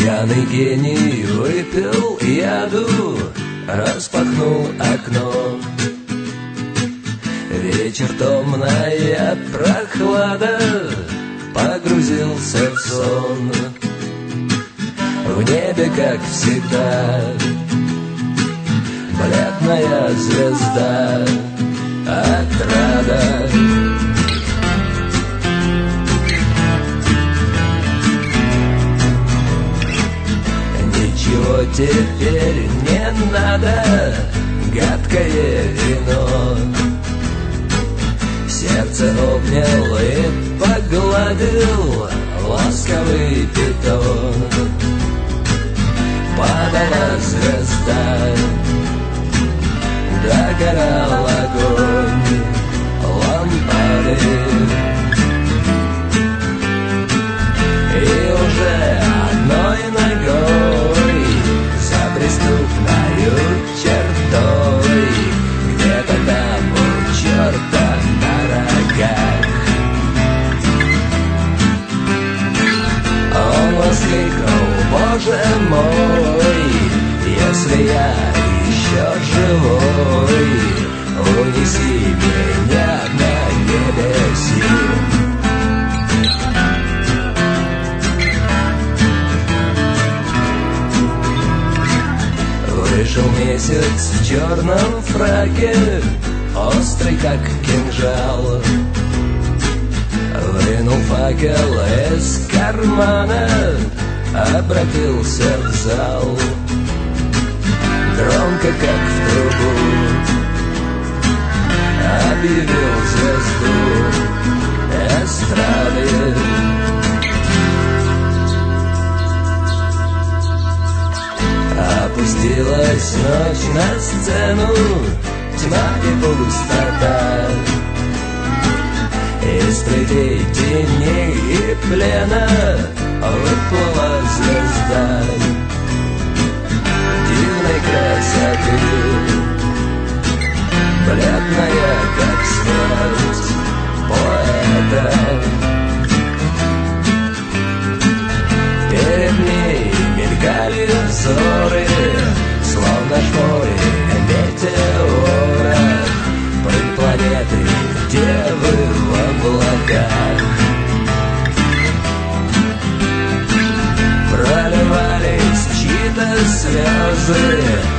Пьяный гений выпил яду, распахнул окно. Вечер томная прохлада, погрузился в сон. В небе, как всегда, бледная звезда, отрада. Ничего теперь не надо, гадкое вино. Сердце обнял и погладил ласковый питон. Падала звезда, догорал огонь лампады. И уже одной ногой за преступною чертой, где-то там у черта на рогах, он воскликнул: Боже мой, если я еще живой, унеси меня на небеси. Вышел месяц в черном фраке, острый как кинжал. Вынул факел из кармана, обратился в зал. Громко, как в трубу, объявил звезду эстрады. Опустилась ночь на сцену, тьма и пустота. Из среди теней и плена выплыла звезда дивной красоты, бледная, как смерть поэта. Перед ней мелькали взоры, словно шпоры метеора, прыг планеты девы в облаках. Проливались чьи-то слезы,